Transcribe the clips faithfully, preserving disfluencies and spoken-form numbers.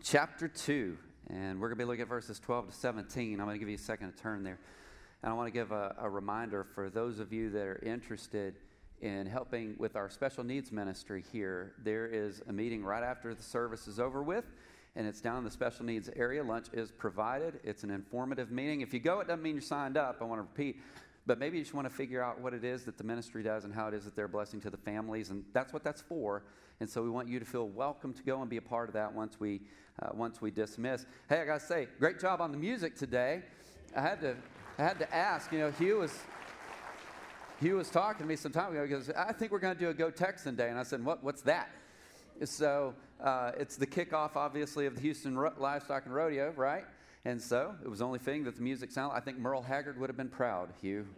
chapter two, and we're going to be looking at verses twelve to seventeen. I'm going to give you a second to turn there. And I want to give a, a reminder for those of you that are interested in helping with our special needs ministry here. There is a meeting right after the service is over with, and it's down in the special needs area. Lunch is provided. It's an informative meeting. If you go, it doesn't mean you're signed up. I want to repeat. But maybe you just want to figure out what it is that the ministry does and how it is that they're a blessing to the families, and that's what that's for. And so we want you to feel welcome to go and be a part of that once we uh, once we dismiss. Hey, I got to say, great job on the music today. I had to I had to ask. You know, Hugh was Hugh was talking to me some time ago. He goes, "I think we're going to do a Go Texan Day," and I said, "What? What's that?" So uh, it's the kickoff, obviously, of the Houston Ro- Livestock and Rodeo, right? And so it was only fitting that the music sounded. I think Merle Haggard would have been proud, Hugh.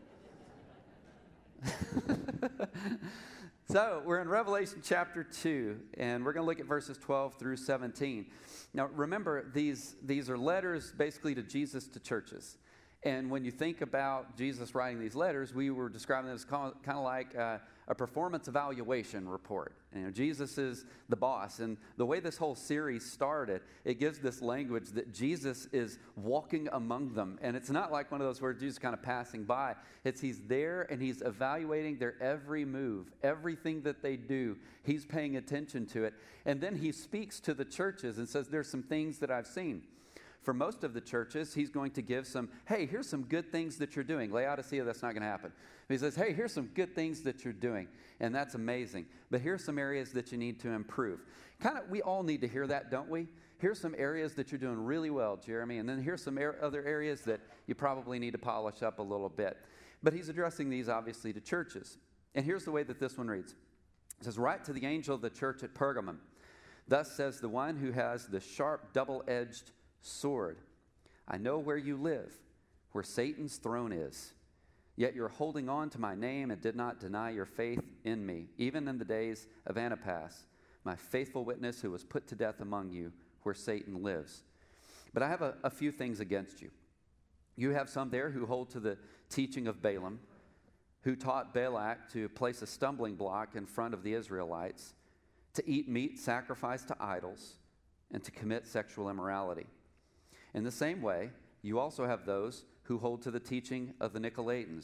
So we're in Revelation chapter two, and we're going to look at verses twelve through seventeen. Now, remember, these, these are letters basically to Jesus to churches. And when you think about Jesus writing these letters, we were describing them as kind of like uh, a performance evaluation report. You know, Jesus is the boss. And the way this whole series started, it gives this language that Jesus is walking among them. And it's not like one of those words Jesus kind of passing by. It's he's there and he's evaluating their every move, everything that they do. He's paying attention to it. And then he speaks to the churches and says, there's some things that I've seen. For most of the churches, he's going to give some, hey, here's some good things that you're doing. Laodicea, that's not going to happen. He says, hey, here's some good things that you're doing, and that's amazing. But here's some areas that you need to improve. Kind of, we all need to hear that, don't we? Here's some areas that you're doing really well, Jeremy, and then here's some er- other areas that you probably need to polish up a little bit. But he's addressing these, obviously, to churches. And here's the way that this one reads. It says, write to the angel of the church at Pergamum. Thus says the one who has the sharp, double-edged sword. I know where you live, where Satan's throne is. Yet you're holding on to my name and did not deny your faith in me, even in the days of Antipas, my faithful witness who was put to death among you, where Satan lives. But I have a, a few things against you. You have some there who hold to the teaching of Balaam, who taught Balak to place a stumbling block in front of the Israelites, to eat meat sacrificed to idols, and to commit sexual immorality. In the same way, you also have those who hold to the teaching of the Nicolaitans.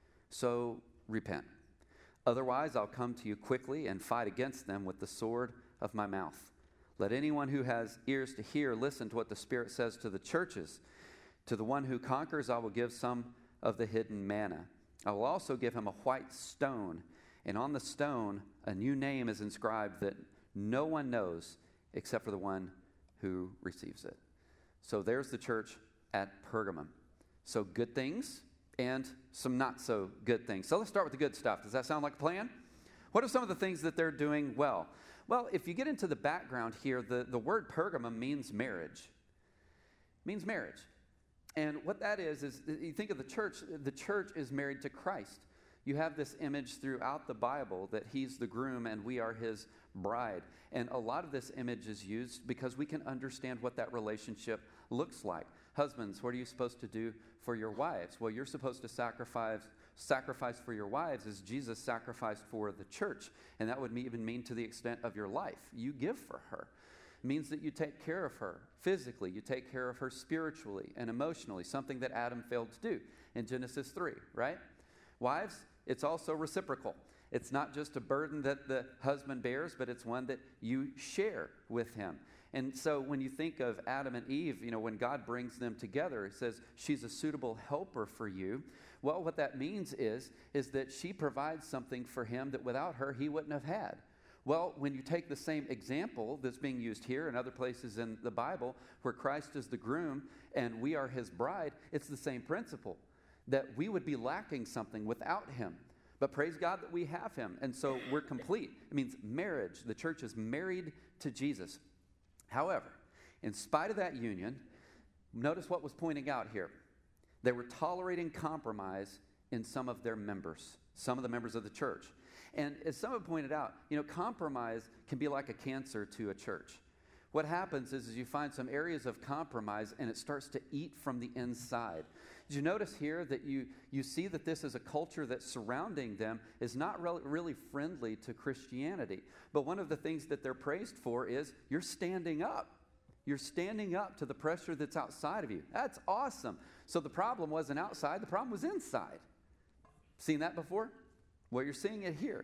So repent. Otherwise, I'll come to you quickly and fight against them with the sword of my mouth. Let anyone who has ears to hear listen to what the Spirit says to the churches. To the one who conquers, I will give some of the hidden manna. I will also give him a white stone, and on the stone a new name is inscribed that no one knows except for the one who receives it. So there's the church at Pergamum. So good things and some not so good things. So let's start with the good stuff. Does that sound like a plan? What are some of the things that they're doing well? Well, if you get into the background here, the, the word Pergamum means marriage. It means marriage. And what that is, is you think of the church, the church is married to Christ. You have this image throughout the Bible that he's the groom and we are his bride. And a lot of this image is used because we can understand what that relationship looks like. Husbands, what are you supposed to do for your wives? Well, you're supposed to sacrifice sacrifice for your wives as Jesus sacrificed for the church. And that would even mean to the extent of your life. You give for her. It means that you take care of her physically. You take care of her spiritually and emotionally, something that Adam failed to do in Genesis three, right? Wives, it's also reciprocal. It's not just a burden that the husband bears, but it's one that you share with him. And so when you think of Adam and Eve, you know, when God brings them together, he says, she's a suitable helper for you. Well, what that means is, is that she provides something for him that without her, he wouldn't have had. Well, when you take the same example that's being used here and other places in the Bible, where Christ is the groom and we are his bride, it's the same principle, that we would be lacking something without him. But praise God that we have him. And so we're complete. It means marriage. The church is married to Jesus. However, in spite of that union, notice what was pointing out here. They were tolerating compromise in some of their members, some of the members of the church. And as some have pointed out, you know, compromise can be like a cancer to a church. What happens is, is you find some areas of compromise and it starts to eat from the inside. Did you notice here that you, you see that this is a culture that's surrounding them is not re- really friendly to Christianity. But one of the things that they're praised for is you're standing up. You're standing up to the pressure that's outside of you. That's awesome. So the problem wasn't outside, the problem was inside. Seen that before? Well, you're seeing it here.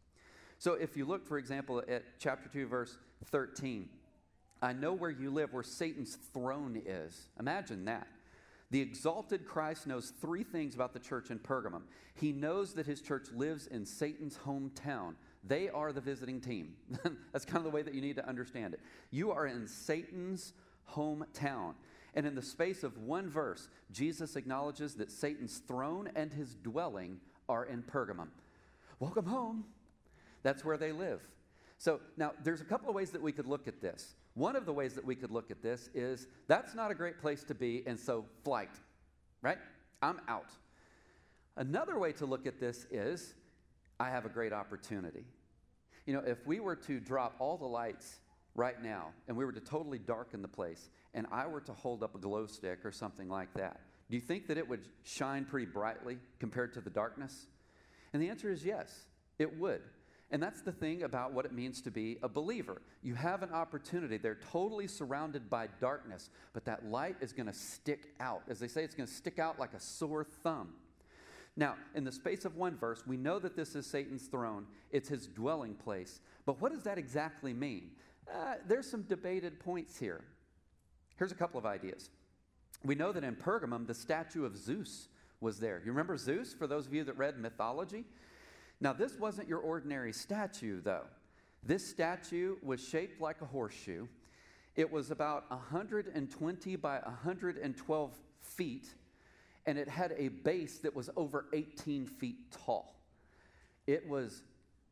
So if you look, for example, at chapter two, verse thirteen, I know where you live, where Satan's throne is. Imagine that. The exalted Christ knows three things about the church in Pergamum. He knows that his church lives in Satan's hometown. They are the visiting team. That's kind of the way that you need to understand it. You are in Satan's hometown. And in the space of one verse, Jesus acknowledges that Satan's throne and his dwelling are in Pergamum. Welcome home. That's where they live. So now there's a couple of ways that we could look at this. One of the ways that we could look at this is that's not a great place to be, and so flight, right? I'm out. Another way to look at this is I have a great opportunity. You know, if we were to drop all the lights right now and we were to totally darken the place and I were to hold up a glow stick or something like that, do you think that it would shine pretty brightly compared to the darkness? And the answer is yes, it would. And that's the thing about what it means to be a believer. You have an opportunity. They're totally surrounded by darkness, but that light is going to stick out. As they say, it's going to stick out like a sore thumb. Now, in the space of one verse, we know that this is Satan's throne. It's his dwelling place. But what does that exactly mean? Uh, there's some debated points here. Here's a couple of ideas. We know that in Pergamum, the statue of Zeus was there. You remember Zeus, for those of you that read mythology? Now, this wasn't your ordinary statue, though. This statue was shaped like a horseshoe. It was about one hundred twenty by one hundred twelve feet, and it had a base that was over eighteen feet tall. It was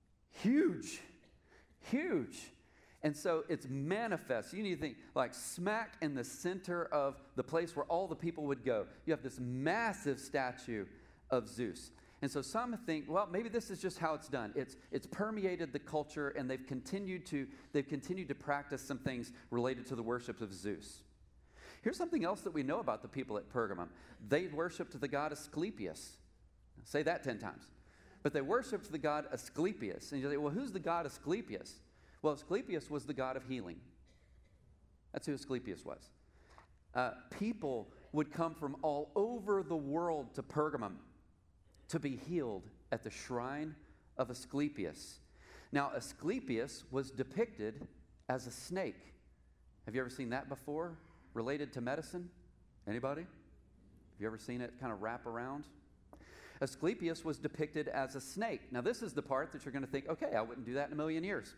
huge, huge. And so it's manifest. You need to think like smack in the center of the place where all the people would go. You have this massive statue of Zeus. And so some think, well, maybe this is just how it's done. It's it's permeated the culture, and they've continued to they've continued to practice some things related to the worship of Zeus. Here's something else that we know about the people at Pergamum. They worshiped the god Asclepius. Say that ten times. But they worshiped the god Asclepius. And you say, well, who's the god Asclepius? Well, Asclepius was the god of healing. That's who Asclepius was. Uh, people would come from all over the world to Pergamum to be healed at the shrine of Asclepius. Now, Asclepius was depicted as a snake. Have you ever seen that before, related to medicine? Anybody? Have you ever seen it kind of wrap around? Asclepius was depicted as a snake. Now, this is the part that you're going to think, okay, I wouldn't do that in a million years.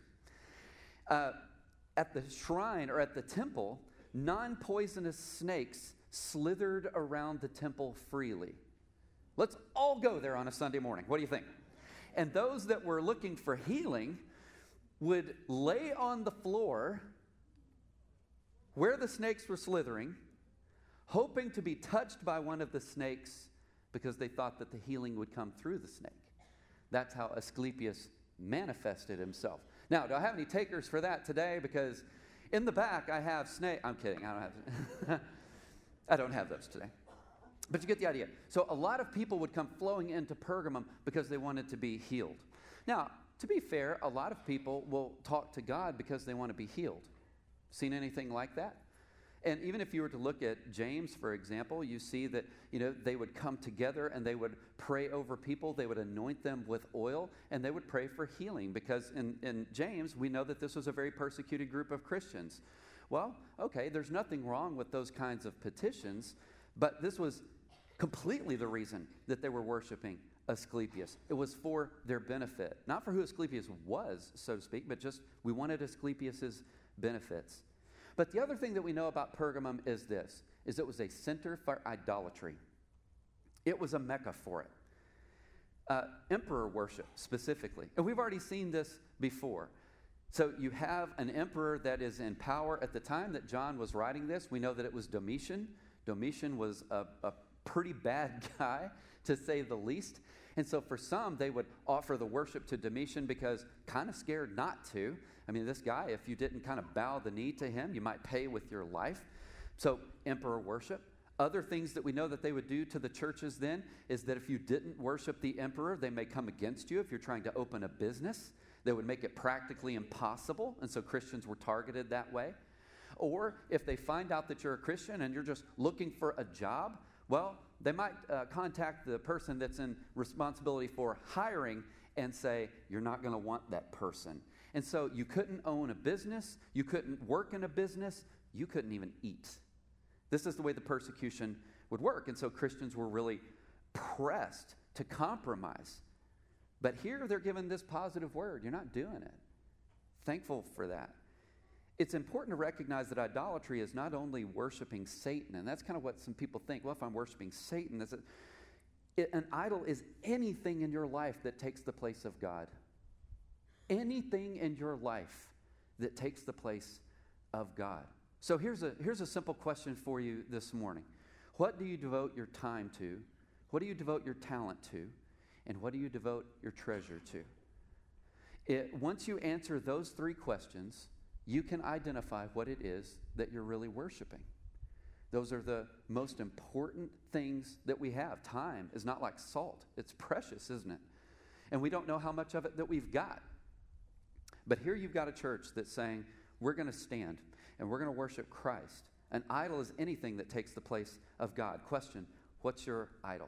Uh, at the shrine or at the temple, non-poisonous snakes slithered around the temple freely. Let's all go there on a Sunday morning. What do you think? And those that were looking for healing would lay on the floor where the snakes were slithering, hoping to be touched by one of the snakes because they thought that the healing would come through the snake. That's how Asclepius manifested himself. Now, do I have any takers for that today? Because in the back I have snake. I'm kidding. I don't have. I don't have those today. But you get the idea. So a lot of people would come flowing into Pergamum because they wanted to be healed. Now, to be fair, a lot of people will talk to God because they want to be healed. Seen anything like that? And even if you were to look at James, for example, you see that, you know, they would come together and they would pray over people. They would anoint them with oil, and they would pray for healing because in, in James, we know that this was a very persecuted group of Christians. Well, okay, there's nothing wrong with those kinds of petitions, but this was completely the reason that they were worshiping Asclepius. It was for their benefit. Not for who Asclepius was, so to speak, but just we wanted Asclepius's benefits. But the other thing that we know about Pergamum is this, is it was a center for idolatry. It was a mecca for it. Uh, emperor worship, specifically. And we've already seen this before. So you have an emperor that is in power at the time that John was writing this. We know that it was Domitian. Domitian was a, a pretty bad guy, to say the least. And so for some, they would offer the worship to Domitian because kind of scared not to. I mean, this guy, if you didn't kind of bow the knee to him, you might pay with your life. So emperor worship. Other things that we know that they would do to the churches then is that if you didn't worship the emperor, they may come against you. If you're trying to open a business, they would make it practically impossible. And so Christians were targeted that way. Or if they find out that you're a Christian and you're just looking for a job, well, they might uh, contact the person that's in responsibility for hiring and say, you're not going to want that person. And so you couldn't own a business, you couldn't work in a business, you couldn't even eat. This is the way the persecution would work. And so Christians were really pressed to compromise. But here they're given this positive word. You're not doing it. Thankful for that. It's important to recognize that idolatry is not only worshiping Satan, and that's kind of what some people think. Well, if I'm worshiping Satan, that's it. It, an idol is anything in your life that takes the place of God. Anything in your life that takes the place of God. So here's a, here's a simple question for you this morning. What do you devote your time to? What do you devote your talent to? And what do you devote your treasure to? It, once you answer those three questions, you can identify what it is that you're really worshiping. Those are the most important things that we have. Time is not like salt. It's precious, isn't it? And we don't know how much of it that we've got. But here you've got a church that's saying, we're going to stand and we're going to worship Christ. An idol is anything that takes the place of God. Question, what's your idol?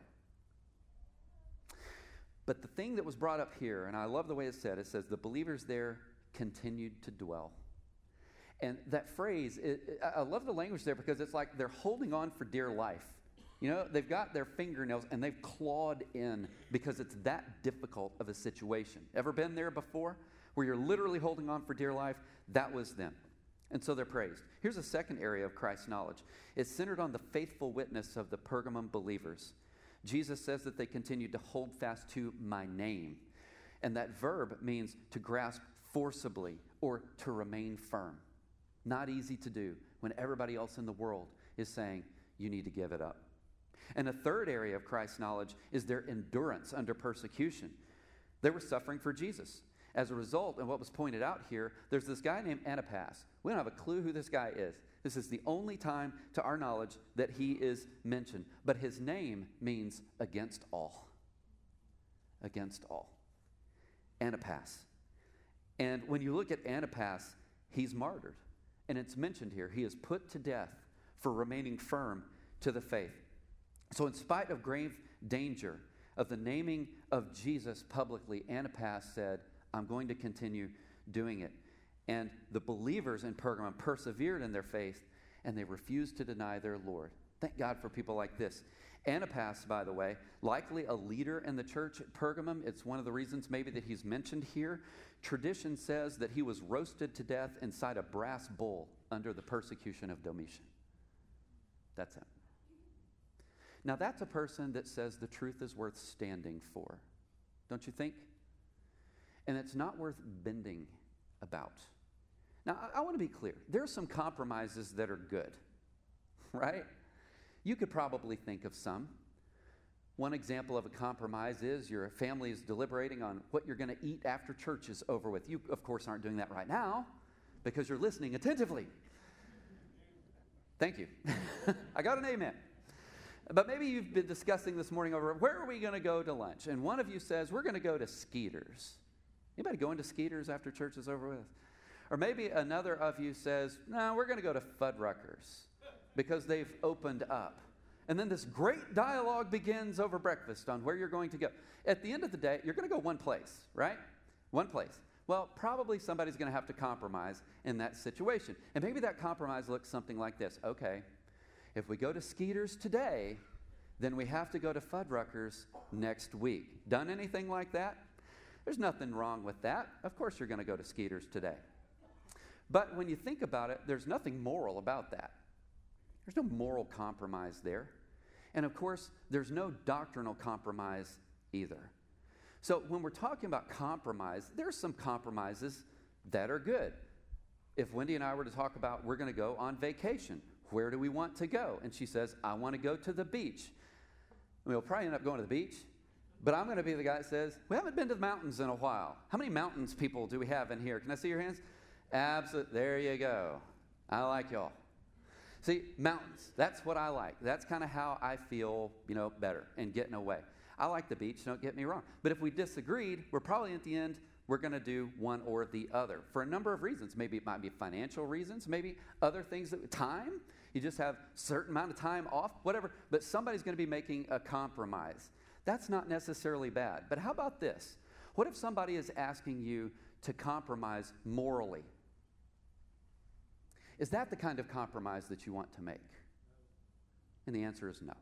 But the thing that was brought up here, and I love the way it said, it says, the believers there continued to dwell. And that phrase, it, it, I love the language there because it's like they're holding on for dear life. You know, they've got their fingernails and they've clawed in because it's that difficult of a situation. Ever been there before where you're literally holding on for dear life? That was them. And so they're praised. Here's a second area of Christ's knowledge. It's centered on the faithful witness of the Pergamum believers. Jesus says that they continued to hold fast to my name. And that verb means to grasp forcibly or to remain firm. Not easy to do when everybody else in the world is saying, you need to give it up. And a third area of Christ's knowledge is their endurance under persecution. They were suffering for Jesus. As a result, and what was pointed out here, there's this guy named Antipas. We don't have a clue who this guy is. This is the only time, to our knowledge, that he is mentioned. But his name means against all. Against all. Antipas. And when you look at Antipas, he's martyred. And it's mentioned here. He is put to death for remaining firm to the faith. So in spite of grave danger of the naming of Jesus publicly, Antipas said, I'm going to continue doing it. And the believers in Pergamum persevered in their faith, and they refused to deny their Lord. Thank God for people like this. Antipas, by the way, likely a leader in the church at Pergamum. It's one of the reasons maybe that he's mentioned here. Tradition says that he was roasted to death inside a brass bull under the persecution of Domitian. That's him. Now that's a person that says the truth is worth standing for. Don't you think? And it's not worth bending about. Now, I, I want to be clear. There are some compromises that are good, right? You could probably think of some. One example of a compromise is your family is deliberating on what you're going to eat after church is over with. You, of course, aren't doing that right now because you're listening attentively. Thank you. I got an amen. But maybe you've been discussing this morning over, where are we going to go to lunch? And one of you says, we're going to go to Skeeter's. Anybody going to Skeeter's after church is over with? Or maybe another of you says, no, we're going to go to Fuddruckers because they've opened up. And then this great dialogue begins over breakfast on where you're going to go. At the end of the day, you're going to go one place, right? One place. Well, probably somebody's going to have to compromise in that situation. And maybe that compromise looks something like this. Okay, if we go to Skeeter's today, then we have to go to Fuddruckers next week. Done anything like that? There's nothing wrong with that. Of course you're going to go to Skeeter's today. But when you think about it, there's nothing moral about that. There's no moral compromise there. And of course, there's no doctrinal compromise either. So when we're talking about compromise, there's some compromises that are good. If Wendy and I were to talk about, we're going to go on vacation, where do we want to go? And she says, I want to go to the beach. We'll probably end up going to the beach. But I'm going to be the guy that says, we haven't been to the mountains in a while. How many mountains people do we have in here? Can I see your hands? Absolutely. There you go. I like y'all. See, mountains, that's what I like. That's kind of how I feel, you know, better and getting away. I like the beach, don't get me wrong. But if we disagreed, we're probably at the end we're going to do one or the other for a number of reasons. Maybe it might be financial reasons, maybe other things, that time. You just have a certain amount of time off, whatever. But somebody's going to be making a compromise. That's not necessarily bad. But how about this? What if somebody is asking you to compromise morally? Is that the kind of compromise that you want to make? And the answer is no.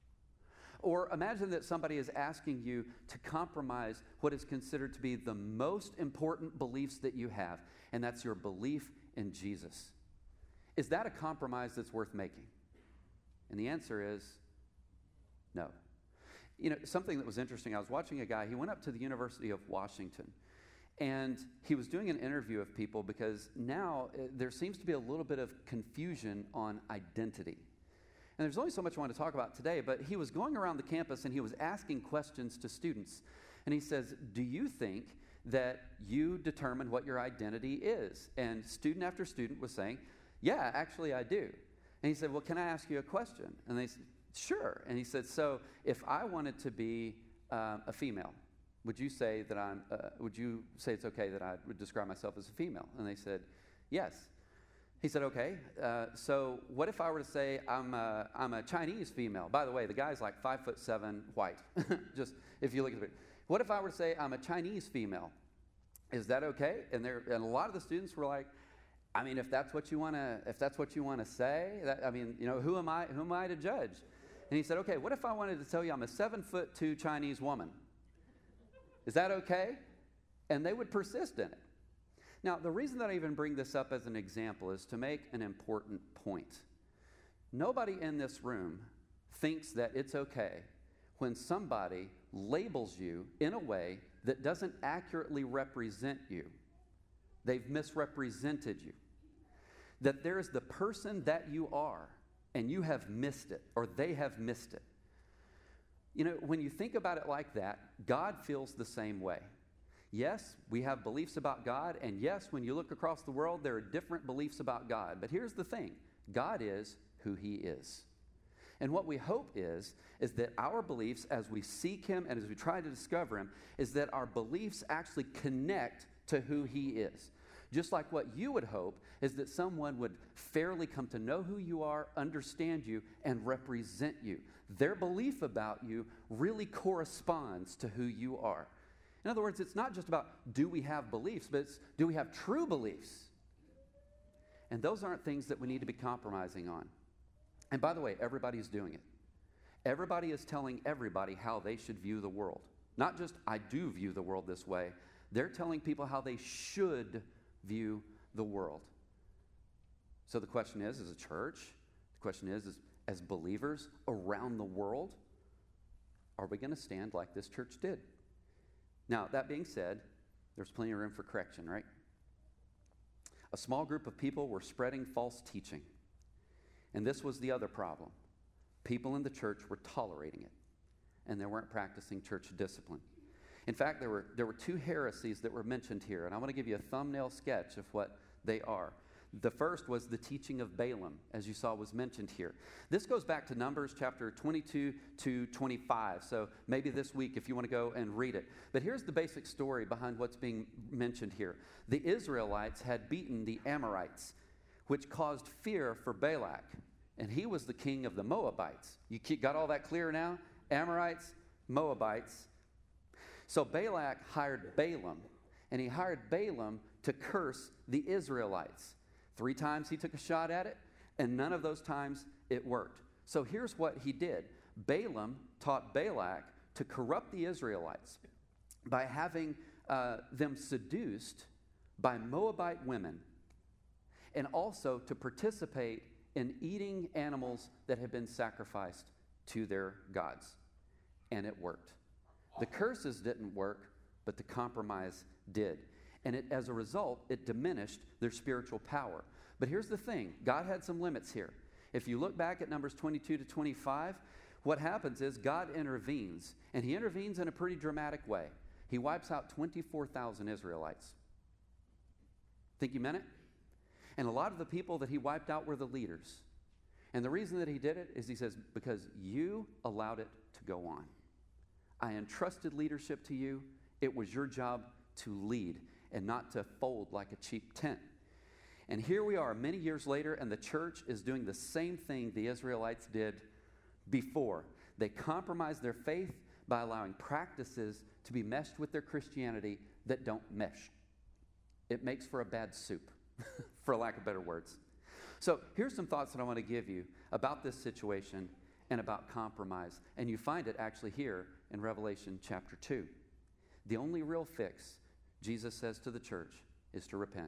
Or imagine that somebody is asking you to compromise what is considered to be the most important beliefs that you have, and that's your belief in Jesus. Is that a compromise that's worth making? And the answer is no. You know, something that was interesting, I was watching a guy, he went up to the University of Washington, and he was doing an interview of people because now uh, there seems to be a little bit of confusion on identity. And there's only so much I want to talk about today, but he was going around the campus and he was asking questions to students. And he says, do you think that you determine what your identity is? And student after student was saying, yeah, actually I do. And he said, well, can I ask you a question? And they said, sure. And he said, so if I wanted to be uh, a female, would you say that I'm, uh, would you say it's okay that I would describe myself as a female? And they said, yes. He said, okay, uh, so what if I were to say I'm a, I'm a Chinese female? By the way, the guy's like five foot seven, white, just if you look at it. What if I were to say I'm a Chinese female? Is that okay? And there, and a lot of the students were like, I mean, if that's what you want to, if that's what you want to say, that, I mean, you know, who am I, who am I to judge? And he said, okay, what if I wanted to tell you I'm a seven foot two Chinese woman? Is that okay? And they would persist in it. Now, the reason that I even bring this up as an example is to make an important point. Nobody in this room thinks that it's okay when somebody labels you in a way that doesn't accurately represent you. They've misrepresented you. That there is the person that you are, and you have missed it, or they have missed it. You know, when you think about it like that, God feels the same way. Yes, we have beliefs about God, and yes, when you look across the world, there are different beliefs about God. But here's the thing, God is who He is. And what we hope is, is that our beliefs, as we seek Him and as we try to discover Him, is that our beliefs actually connect to who He is. Just like what you would hope is that someone would fairly come to know who you are, understand you, and represent you. Their belief about you really corresponds to who you are. In other words, it's not just about do we have beliefs, but it's do we have true beliefs? And those aren't things that we need to be compromising on. And by the way, everybody's doing it. Everybody is telling everybody how they should view the world. Not just I do view the world this way. They're telling people how they should view the world. So the question is, as a church, the question is, is as believers around the world, are we going to stand like this church did? Now, that being said, there's plenty of room for correction, right? A small group of people were spreading false teaching. And this was the other problem. People in the church were tolerating it, and they weren't practicing church discipline. In fact, there were, there were two heresies that were mentioned here, and I want to give you a thumbnail sketch of what they are. The first was the teaching of Balaam, as you saw was mentioned here. This goes back to Numbers chapter twenty-two to twenty-five, so maybe this week if you want to go and read it. But here's the basic story behind what's being mentioned here. The Israelites had beaten the Amorites, which caused fear for Balak, and he was the king of the Moabites. You got all that clear now? Amorites, Moabites. So Balak hired Balaam, and he hired Balaam to curse the Israelites. Three times he took a shot at it, and none of those times it worked. So here's what he did. Balaam taught Balak to corrupt the Israelites by having uh, them seduced by Moabite women, and also to participate in eating animals that had been sacrificed to their gods. And it worked. The curses didn't work, but the compromise did. And it, as a result, it diminished their spiritual power. But here's the thing. God had some limits here. If you look back at Numbers twenty-two to twenty-five, what happens is God intervenes. And He intervenes in a pretty dramatic way. He wipes out twenty-four thousand Israelites. Think you meant it? And a lot of the people that He wiped out were the leaders. And the reason that He did it is He says, because you allowed it to go on. I entrusted leadership to you. It was your job to lead and not to fold like a cheap tent. And here we are many years later, and the church is doing the same thing the Israelites did before. They compromise their faith by allowing practices to be meshed with their Christianity that don't mesh. It makes for a bad soup, for lack of better words. So here's some thoughts that I want to give you about this situation and about compromise. And you find it actually here in Revelation chapter two. The only real fix, Jesus says to the church, is to repent.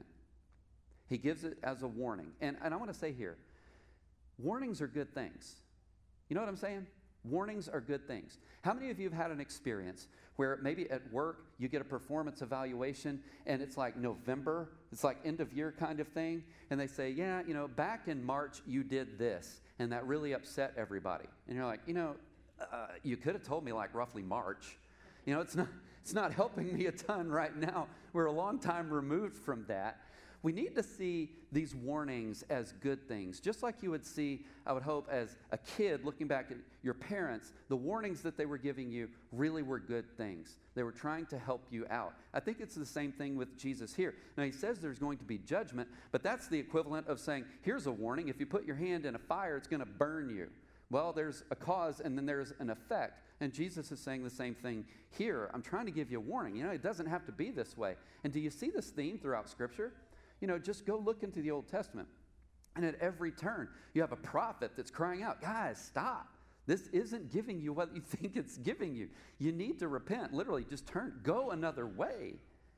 He gives it as a warning. And, and I want to say here, warnings are good things. You know what I'm saying? Warnings are good things. How many of you have had an experience where maybe at work you get a performance evaluation and it's like November, it's like end of year kind of thing, and they say, yeah, you know, back in March you did this, and that really upset everybody. And you're like, you know, uh, you could have told me like roughly March. You know, it's not, it's not helping me a ton right now. We're a long time removed from that. We need to see these warnings as good things. Just like you would see, I would hope, as a kid looking back at your parents, the warnings that they were giving you really were good things. They were trying to help you out. I think it's the same thing with Jesus here. Now, he says there's going to be judgment, but that's the equivalent of saying, here's a warning. If you put your hand in a fire, it's going to burn you. Well, there's a cause and then there's an effect. And Jesus is saying the same thing here. I'm trying to give you a warning. You know, it doesn't have to be this way. And do you see this theme throughout Scripture? You know, just go look into the Old Testament. And at every turn, you have a prophet that's crying out, guys, stop. This isn't giving you what you think it's giving you. You need to repent. Literally, just turn, go another way.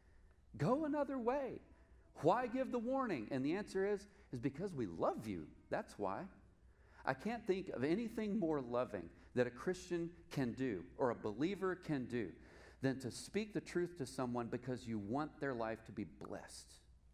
Go another way. Why give the warning? And the answer is, is because we love you. That's why. I can't think of anything more loving that a Christian can do or a believer can do than to speak the truth to someone because you want their life to be blessed.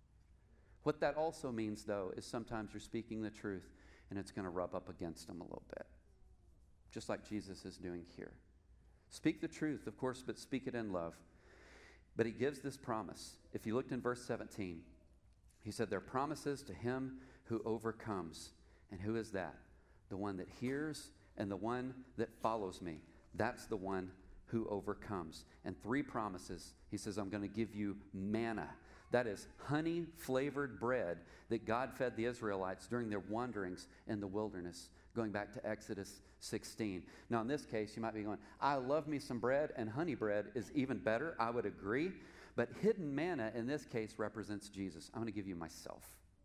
What that also means, though, is sometimes you're speaking the truth and it's going to rub up against them a little bit, just like Jesus is doing here. Speak the truth, of course, but speak it in love. But he gives this promise. If you looked in verse seventeen, he said, there are promises to him who overcomes. And who is that? The one that hears and the one that follows me. That's the one who overcomes. And three promises. He says, I'm going to give you manna. That is honey-flavored bread that God fed the Israelites during their wanderings in the wilderness, going back to Exodus sixteen. Now, in this case, you might be going, I love me some bread, and honey bread is even better. I would agree. But hidden manna, in this case, represents Jesus. I'm going to give you myself.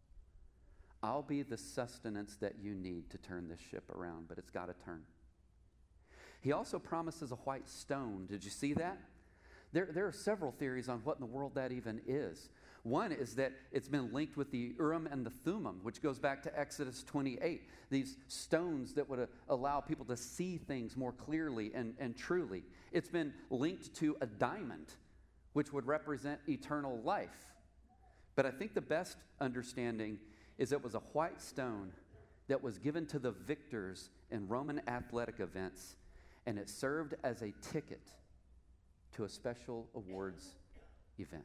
I'll be the sustenance that you need to turn this ship around, but it's got to turn. He also promises a white stone. Did you see that? There, there are several theories on what in the world that even is. One is that it's been linked with the Urim and the Thummim, which goes back to Exodus twenty-eight. These stones that would uh, allow people to see things more clearly and, and truly. It's been linked to a diamond, which would represent eternal life. But I think the best understanding is it was a white stone that was given to the victors in Roman athletic events, and it served as a ticket to a special awards event.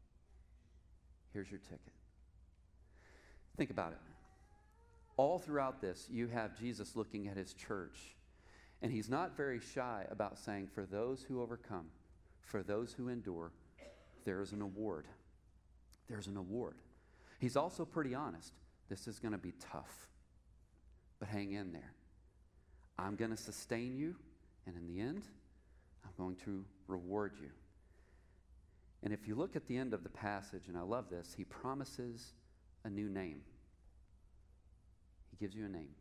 Here's your ticket. Think about it. All throughout this, you have Jesus looking at his church, and he's not very shy about saying, for those who overcome, for those who endure, there is an award. There's an award. He's also pretty honest. This is going to be tough, but hang in there. I'm going to sustain you, and in the end, I'm going to reward you. And if you look at the end of the passage, and I love this, he promises a new name. He gives you a name.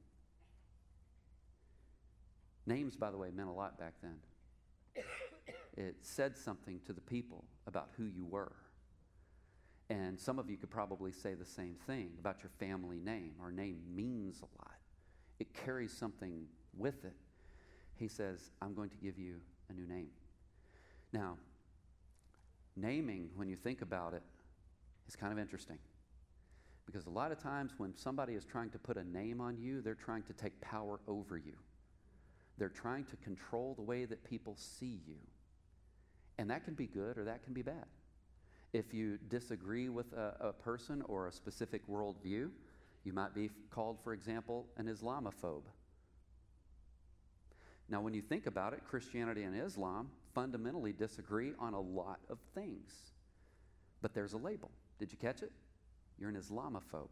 Names, by the way, meant a lot back then. It said something to the people about who you were. And some of you could probably say the same thing about your family name. Our name means a lot. It carries something with it. He says, I'm going to give you a new name. Now, naming, when you think about it, is kind of interesting. Because a lot of times when somebody is trying to put a name on you, they're trying to take power over you. They're trying to control the way that people see you. And that can be good or that can be bad. If you disagree with a, a person or a specific worldview, you might be called, for example, an Islamophobe. Now, when you think about it, Christianity and Islam fundamentally disagree on a lot of things. But there's a label. Did you catch it? You're an Islamophobe.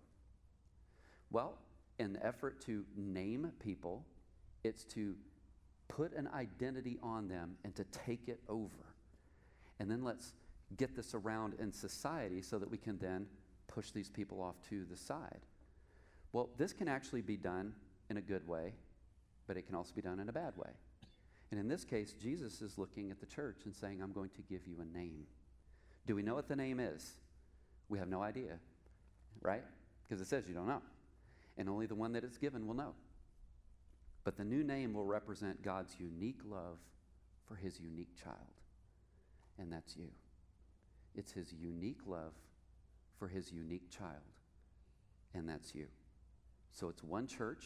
Well, in the effort to name people, it's to put an identity on them and to take it over. And then let's get this around in society so that we can then push these people off to the side. Well, this can actually be done in a good way, but it can also be done in a bad way. And in this case, Jesus is looking at the church and saying, I'm going to give you a name. Do we know what the name is? We have no idea, right? Because it says you don't know. And only the one that is given will know. But the new name will represent God's unique love for his unique child. And that's you. It's his unique love for his unique child. And that's you. So it's one church,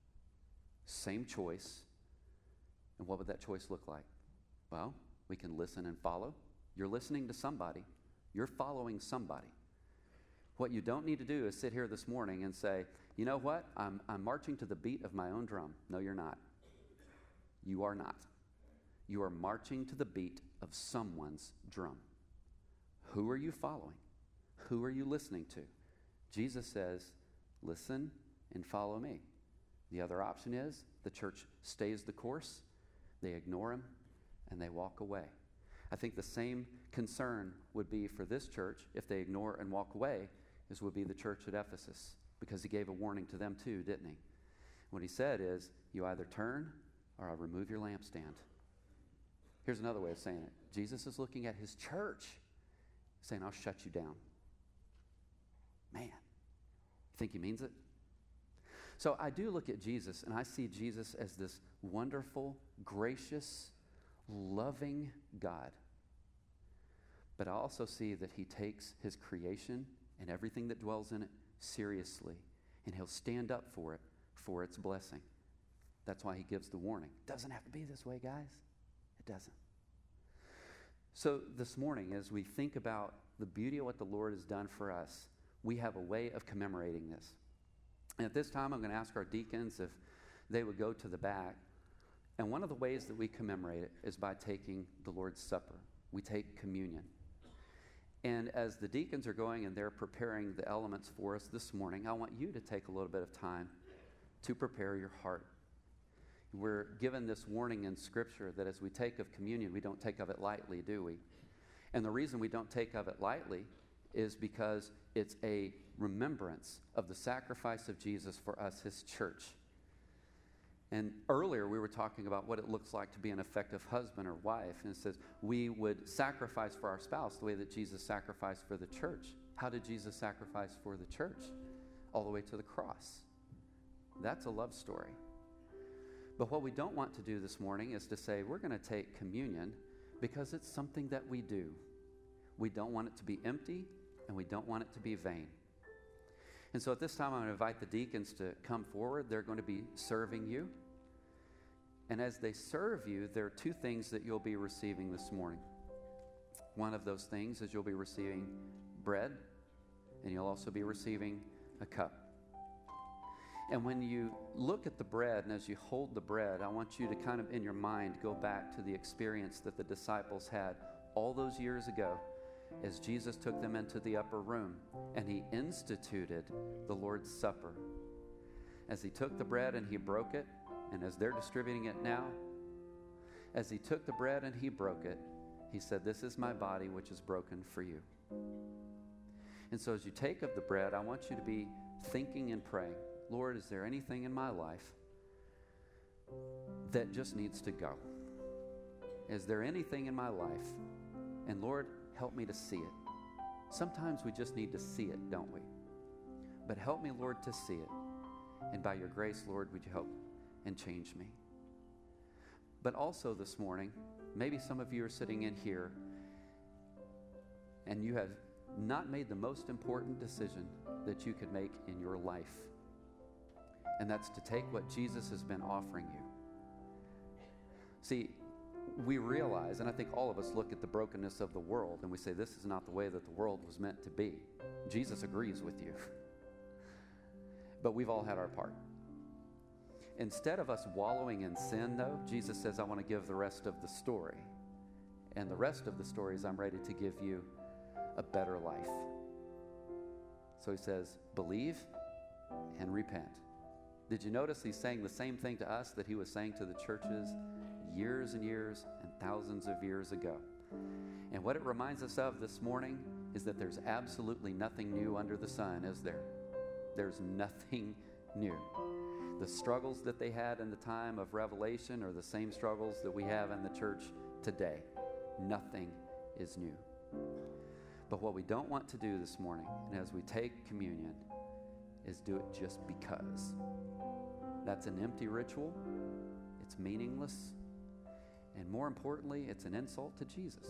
same choice. And what would that choice look like? Well, we can listen and follow. You're listening to somebody. You're following somebody. What you don't need to do is sit here this morning and say, you know what? I'm, I'm marching to the beat of my own drum. No, you're not. You are not. You are marching to the beat of someone's drum. Who are you following? Who are you listening to? Jesus says, listen and follow me. The other option is the church stays the course, they ignore him, and they walk away. I think the same concern would be for this church, if they ignore and walk away, as would be the church at Ephesus, because he gave a warning to them too, didn't he? What he said is, you either turn or I'll remove your lampstand. Here's another way of saying it. Jesus is looking at his church, saying, I'll shut you down. Man, you think he means it? So I do look at Jesus, and I see Jesus as this wonderful, gracious, loving God. But I also see that he takes his creation and everything that dwells in it seriously, and he'll stand up for it, for its blessing. That's why he gives the warning. Doesn't have to be this way, guys. It doesn't. So this morning, as we think about the beauty of what the Lord has done for us, we have a way of commemorating this. And at this time, I'm going to ask our deacons if they would go to the back. And one of the ways that we commemorate it is by taking the Lord's Supper. We take communion. And as the deacons are going and they're preparing the elements for us this morning, I want you to take a little bit of time to prepare your heart. We're given this warning in Scripture that as we take of communion, we don't take of it lightly, do we? And the reason we don't take of it lightly is because it's a remembrance of the sacrifice of Jesus for us, his church. And earlier we were talking about what it looks like to be an effective husband or wife. And it says we would sacrifice for our spouse the way that Jesus sacrificed for the church. How did Jesus sacrifice for the church? All the way to the cross. That's a love story. But what we don't want to do this morning is to say we're going to take communion because it's something that we do. We don't want it to be empty, and we don't want it to be vain. And so at this time, I'm going to invite the deacons to come forward. They're going to be serving you. And as they serve you, there are two things that you'll be receiving this morning. One of those things is you'll be receiving bread, and you'll also be receiving a cup. And when you look at the bread, and as you hold the bread, I want you to kind of in your mind go back to the experience that the disciples had all those years ago as Jesus took them into the upper room and he instituted the Lord's Supper. As he took the bread and he broke it, and as they're distributing it now, as he took the bread and he broke it, he said, "This is my body which is broken for you." And so as you take of the bread, I want you to be thinking and praying, Lord, is there anything in my life that just needs to go? Is there anything in my life? And Lord, help me to see it. Sometimes we just need to see it, don't we? But help me, Lord, to see it. And by your grace, Lord, would you help and change me? But also this morning, maybe some of you are sitting in here and you have not made the most important decision that you could make in your life. And that's to take what Jesus has been offering you. See, we realize, and I think all of us look at the brokenness of the world and we say, this is not the way that the world was meant to be. Jesus agrees with you. But we've all had our part. Instead of us wallowing in sin, though, Jesus says, I want to give the rest of the story. And the rest of the story is I'm ready to give you a better life. So he says, believe and repent. Did you notice he's saying the same thing to us that he was saying to the churches years and years and thousands of years ago? And what it reminds us of this morning is that there's absolutely nothing new under the sun, is there? There's nothing new. The struggles that they had in the time of Revelation are the same struggles that we have in the church today. Nothing is new. But what we don't want to do this morning, and as we take communion, is do it just because. That's an empty ritual. It's meaningless. And more importantly, it's an insult to Jesus.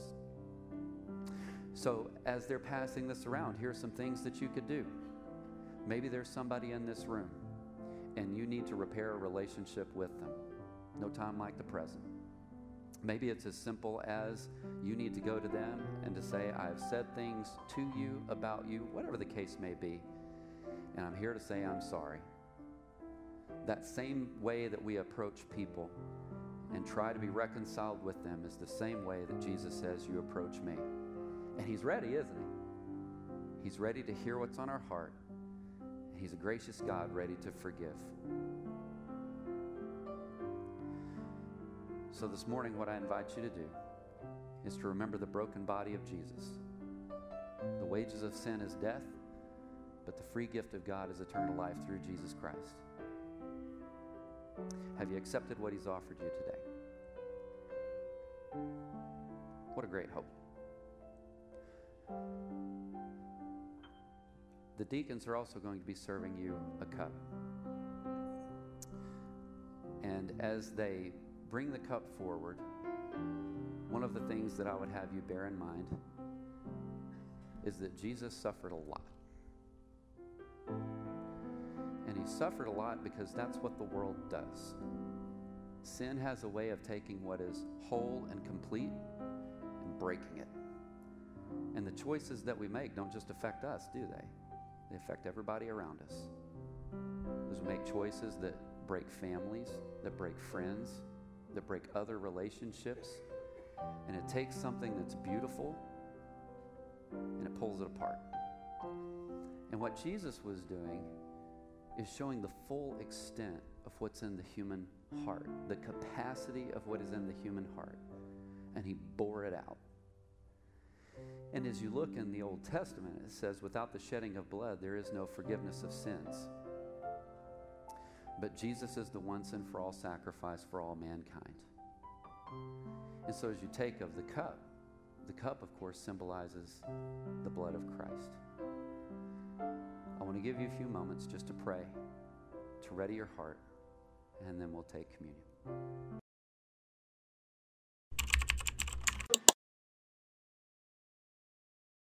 So as they're passing this around, here's some things that you could do. Maybe there's somebody in this room and you need to repair a relationship with them. No time like the present. Maybe it's as simple as you need to go to them and to say, I've said things to you, about you, whatever the case may be, and I'm here to say I'm sorry. That same way that we approach people and try to be reconciled with them is the same way that Jesus says you approach me. And he's ready, isn't he? He's ready to hear what's on our heart. He's a gracious God ready to forgive. So this morning, what I invite you to do is to remember the broken body of Jesus. The wages of sin is death, but the free gift of God is eternal life through Jesus Christ. Have you accepted what he's offered you today? What a great hope. The deacons are also going to be serving you a cup. And as they bring the cup forward, one of the things that I would have you bear in mind is that Jesus suffered a lot. And he suffered a lot because that's what the world does. Sin has a way of taking what is whole and complete and breaking it. And the choices that we make don't just affect us, do they? They affect everybody around us. As we make choices that break families, that break friends, that break other relationships, and it takes something that's beautiful and it pulls it apart. And what Jesus was doing is showing the full extent of what's in the human heart, the capacity of what is in the human heart, and he bore it out. And as you look in the Old Testament, it says, without the shedding of blood, there is no forgiveness of sins. But Jesus is the once and for all sacrifice for all mankind. And so as you take of the cup, the cup, of course, symbolizes the blood of Christ. I want to give you a few moments just to pray, to ready your heart, and then we'll take communion.